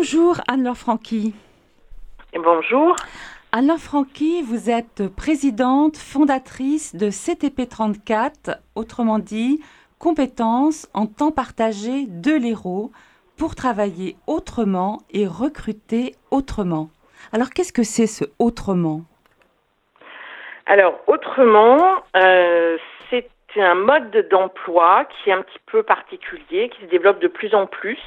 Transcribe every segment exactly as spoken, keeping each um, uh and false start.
Bonjour Anne-Laure Franqui. Bonjour. Anne-Laure Franqui, vous êtes présidente, fondatrice de C T P trente-quatre, autrement dit, compétences en temps partagé de l'Hérault pour travailler autrement et recruter autrement. Alors qu'est-ce que c'est ce autrement ? Alors autrement, euh, c'est un mode d'emploi qui est un petit peu particulier, qui se développe de plus en plus.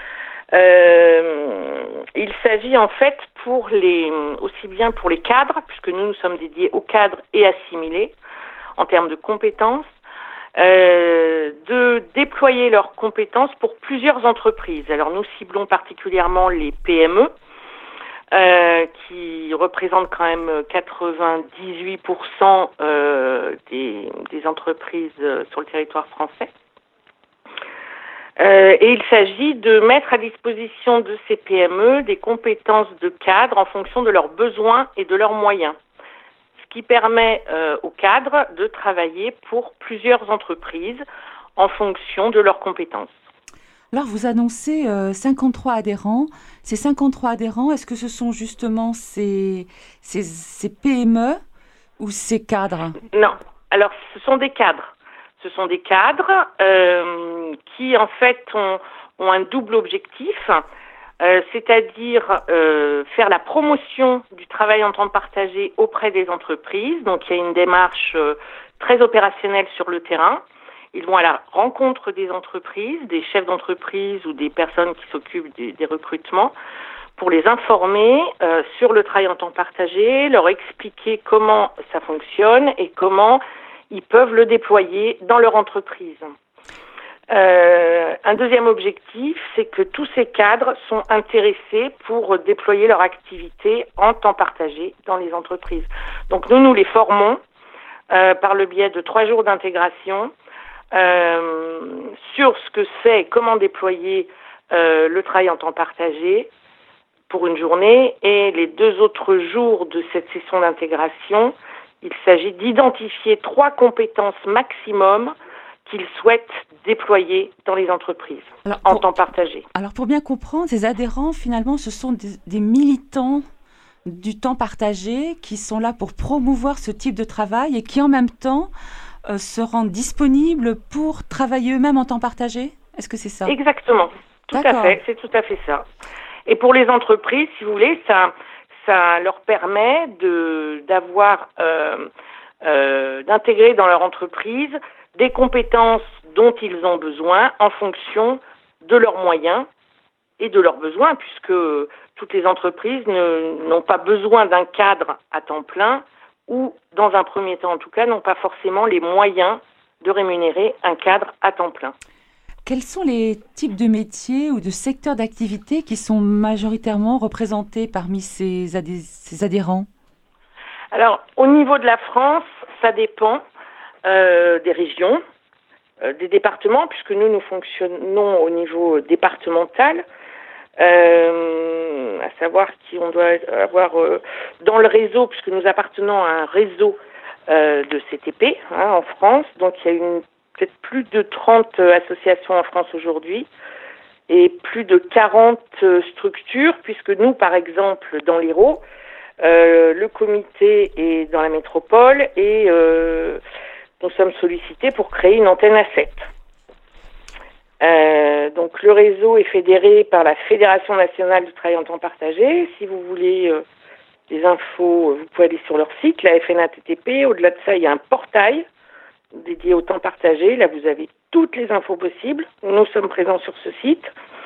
Euh, il s'agit en fait pour les, aussi bien pour les cadres, puisque nous nous sommes dédiés aux cadres et assimilés en termes de compétences, euh, de déployer leurs compétences pour plusieurs entreprises. Alors nous ciblons particulièrement les P M E, euh, qui représentent quand même quatre-vingt-dix-huit pour cent euh, des, des entreprises sur le territoire français. Euh, et il s'agit de mettre à disposition de ces P M E des compétences de cadres en fonction de leurs besoins et de leurs moyens. Ce qui permet euh, aux cadres de travailler pour plusieurs entreprises en fonction de leurs compétences. Alors vous annoncez euh, cinquante-trois adhérents. Ces cinquante-trois adhérents, est-ce que ce sont justement ces, ces, ces P M E ou ces cadres ? Non, alors ce sont des cadres. Ce sont des cadres euh, qui, en fait, ont, ont un double objectif, euh, c'est-à-dire euh, faire la promotion du travail en temps partagé auprès des entreprises. Donc, il y a une démarche euh, très opérationnelle sur le terrain. Ils vont à la rencontre des entreprises, des chefs d'entreprise ou des personnes qui s'occupent des, des recrutements pour les informer euh, sur le travail en temps partagé, leur expliquer comment ça fonctionne et comment ils peuvent le déployer dans leur entreprise. Euh, un deuxième objectif, c'est que tous ces cadres sont intéressés pour déployer leur activité en temps partagé dans les entreprises. Donc nous, nous les formons euh, par le biais de trois jours d'intégration euh, sur ce que c'est et comment déployer euh, le travail en temps partagé pour une journée, et les deux autres jours de cette session d'intégration, il s'agit d'identifier trois compétences maximum qu'ils souhaitent déployer dans les entreprises alors en pour, temps partagé. Alors pour bien comprendre, ces adhérents, finalement, ce sont des, des militants du temps partagé qui sont là pour promouvoir ce type de travail et qui en même temps euh, se rendent disponibles pour travailler eux-mêmes en temps partagé ? Est-ce que c'est ça ? Exactement, tout D'accord. à fait, c'est tout à fait ça. Et pour les entreprises, si vous voulez, ça... ça leur permet de, d'avoir, euh, euh, d'intégrer dans leur entreprise des compétences dont ils ont besoin en fonction de leurs moyens et de leurs besoins, puisque toutes les entreprises ne, n'ont pas besoin d'un cadre à temps plein ou, dans un premier temps en tout cas, n'ont pas forcément les moyens de rémunérer un cadre à temps plein. Quels sont les types de métiers ou de secteurs d'activité qui sont majoritairement représentés parmi ces, adhé- ces adhérents ? Alors, au niveau de la France, ça dépend euh, des régions, euh, des départements, puisque nous, nous fonctionnons au niveau départemental, euh, à savoir qu'on doit avoir euh, dans le réseau, puisque nous appartenons à un réseau euh, de C T P hein, en France, donc il y a une peut-être plus de trente associations en France aujourd'hui et plus de quarante structures, puisque nous, par exemple, dans l'Hérault, euh, le comité est dans la métropole et euh, nous sommes sollicités pour créer une antenne A sept. Euh, donc le réseau est fédéré par la Fédération nationale du travail en temps partagé. Si vous voulez euh, des infos, vous pouvez aller sur leur site, la F N A T T P. Au-delà de ça, il y a un portail dédié au temps partagé. Là, vous avez toutes les infos possibles. Nous sommes présents sur ce site.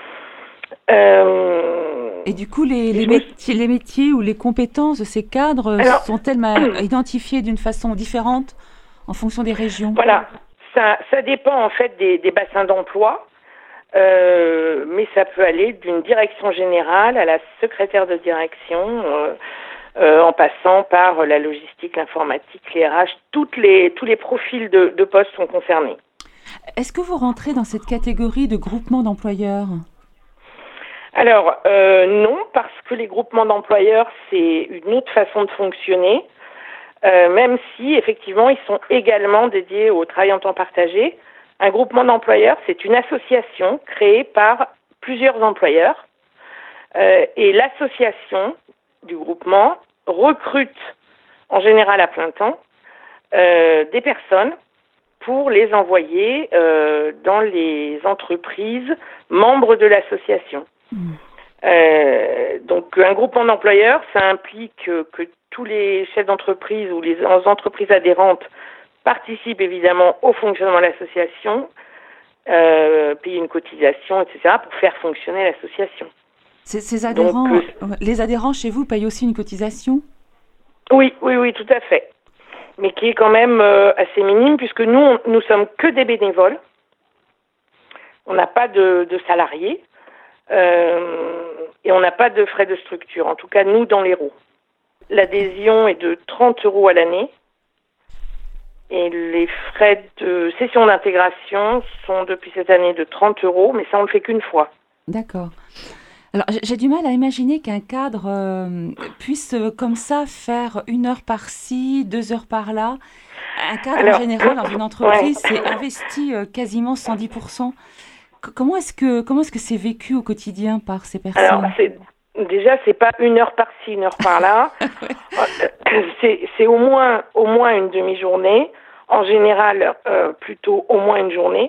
Euh, Et du coup, les, les, métiers, les métiers ou les compétences de ces cadres Alors, sont-elles ma- identifiées d'une façon différente en fonction des régions ? Voilà, ça, ça dépend en fait des, des bassins d'emploi, euh, mais ça peut aller d'une direction générale à la secrétaire de direction, euh, euh, en passant par la logistique, l'informatique, les R H, toutes les, tous les profils de, de postes sont concernés. Est-ce que vous rentrez dans cette catégorie de groupement d'employeurs ? Alors, euh, non, parce que les groupements d'employeurs, c'est une autre façon de fonctionner, euh, même si, effectivement, ils sont également dédiés au travail en temps partagé. Un groupement d'employeurs, c'est une association créée par plusieurs employeurs Euh, et l'association du groupement recrute en général à plein temps euh, des personnes pour les envoyer euh, dans les entreprises membres de l'association. Mmh. Euh, donc un groupement d'employeurs, ça implique que, que tous les chefs d'entreprise ou les entreprises adhérentes participent évidemment au fonctionnement de l'association, euh, payer une cotisation, et cetera pour faire fonctionner l'association. Ces, ces adhérents, donc, euh, les adhérents chez vous payent aussi une cotisation ? Oui, oui, oui, tout à fait. Mais qui est quand même euh, assez minime puisque nous, on, nous sommes que des bénévoles. On n'a pas de, de salariés. Euh, et on n'a pas de frais de structure, en tout cas nous dans l'Hérault. L'adhésion est de trente euros à l'année et les frais de session d'intégration sont depuis cette année de trente euros, mais ça on ne le fait qu'une fois. D'accord. Alors j'ai du mal à imaginer qu'un cadre euh, puisse euh, comme ça faire une heure par-ci, deux heures par-là. Un cadre Alors, en général dans une entreprise ouais. c'est investi euh, quasiment cent dix pour cent. Comment est-ce que comment est-ce que c'est vécu au quotidien par ces personnes ? Alors, c'est, déjà, c'est pas une heure par-ci, une heure par-là. ouais. c'est, c'est au moins au moins une demi-journée. En général, euh, plutôt au moins une journée.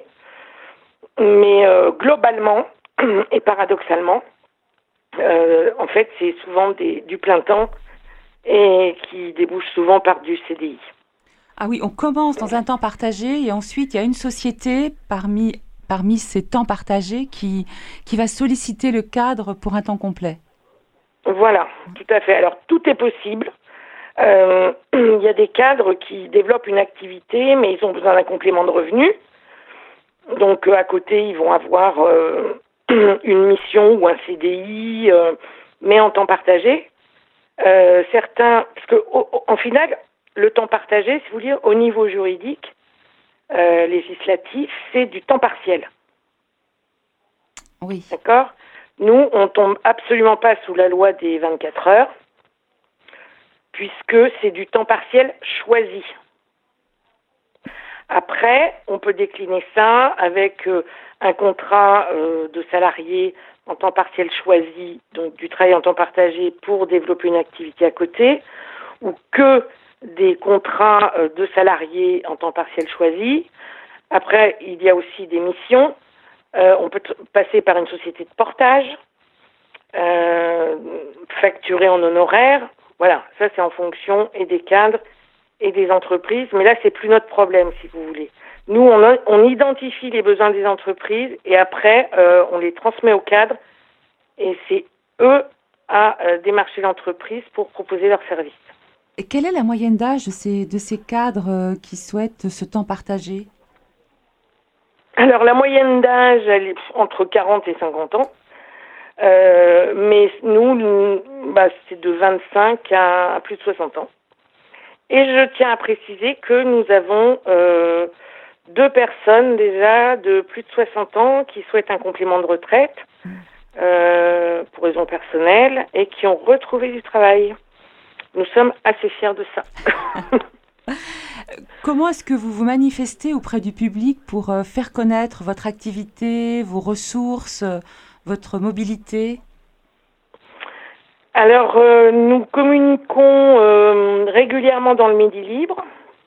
Mais euh, globalement et paradoxalement, euh, en fait, c'est souvent des, du plein temps et qui débouche souvent par du C D I. Ah oui, on commence dans un temps partagé et ensuite il y a une société parmi parmi ces temps partagés qui, qui va solliciter le cadre pour un temps complet. Voilà, tout à fait. Alors, tout est possible. Euh, il y a des cadres qui développent une activité, mais ils ont besoin d'un complément de revenus. Donc, euh, à côté, ils vont avoir euh, une mission ou un C D I, euh, mais en temps partagé. Euh, certains, parce que, au, au, en final, le temps partagé, si vous voulez, au niveau juridique, Euh, législatif, c'est du temps partiel. Oui. D'accord ? Nous, on tombe absolument pas sous la loi des vingt-quatre heures, puisque c'est du temps partiel choisi. Après, on peut décliner ça avec euh, un contrat euh, de salarié en temps partiel choisi, donc du travail en temps partagé pour développer une activité à côté, ou que des contrats de salariés en temps partiel choisi. Après, il y a aussi des missions. Euh, on peut t- passer par une société de portage, euh, facturée en honoraires. Voilà, ça c'est en fonction et des cadres et des entreprises. Mais là, c'est plus notre problème, si vous voulez. Nous, on, a, on identifie les besoins des entreprises et après, euh, on les transmet aux cadres et c'est eux à euh, démarcher l'entreprise pour proposer leurs services. Et quelle est la moyenne d'âge de ces, de ces cadres euh, qui souhaitent ce temps partagé ? Alors, la moyenne d'âge, elle est entre quarante et cinquante ans. Euh, mais nous, nous bah, c'est de vingt-cinq à, à plus de soixante ans. Et je tiens à préciser que nous avons euh, deux personnes déjà de plus de soixante ans qui souhaitent un complément de retraite euh, pour raisons personnelles et qui ont retrouvé du travail. Nous sommes assez fiers de ça. Comment est-ce que vous vous manifestez auprès du public pour euh, faire connaître votre activité, vos ressources, euh, votre mobilité ? Alors, euh, nous communiquons euh, régulièrement dans le Midi Libre.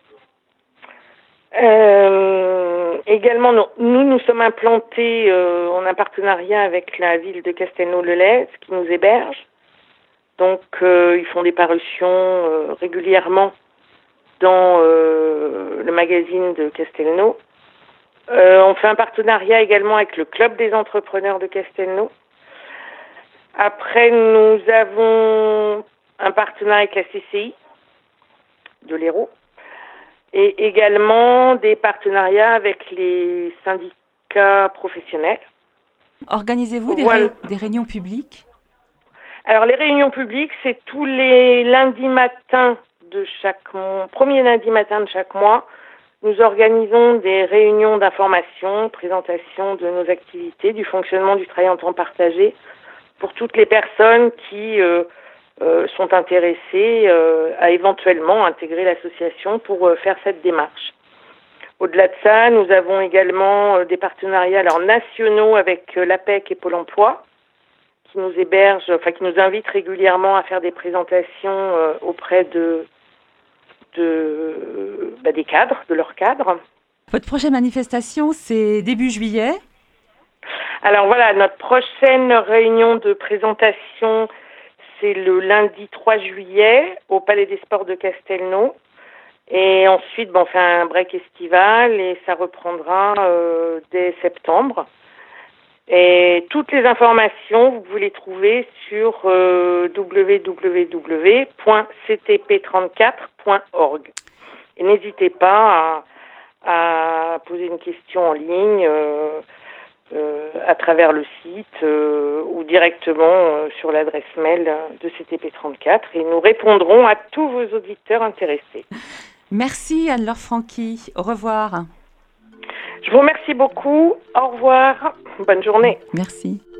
Euh, également, nous, nous, nous sommes implantés euh, en un partenariat avec la ville de Castelnau-le-Lez qui nous héberge. Donc, euh, ils font des parutions euh, régulièrement dans euh, le magazine de Castelnau. Euh, on fait un partenariat également avec le Club des entrepreneurs de Castelnau. Après, nous avons un partenariat avec la C C I de l'Hérault et également des partenariats avec les syndicats professionnels. Organisez-vous des, voilà. ré- des réunions publiques ? Alors, les réunions publiques, c'est tous les lundis matins de chaque mois, premier lundi matin de chaque mois. Nous organisons des réunions d'information, présentation de nos activités, du fonctionnement du travail en temps partagé pour toutes les personnes qui euh, euh, sont intéressées euh, à éventuellement intégrer l'association pour euh, faire cette démarche. Au-delà de ça, nous avons également euh, des partenariats alors, nationaux avec euh, l'A P E C et Pôle emploi qui nous héberge, enfin qui nous invite régulièrement à faire des présentations euh, auprès de, de bah, des cadres, de leurs cadres. Votre prochaine manifestation, c'est début juillet. Alors voilà, notre prochaine réunion de présentation, c'est le lundi trois juillet au Palais des Sports de Castelnau. Et ensuite, bon, on fait un break estival et ça reprendra euh, dès septembre. Et toutes les informations, vous pouvez les trouver sur euh, w w w point c t p trente-quatre point org. Et n'hésitez pas à, à poser une question en ligne euh, euh, à travers le site euh, ou directement euh, sur l'adresse mail de C T P trente-quatre et nous répondrons à tous vos auditeurs intéressés. Merci Anne-Laure Franqui. Au revoir. Je vous remercie beaucoup. Au revoir. Bonne journée. Merci.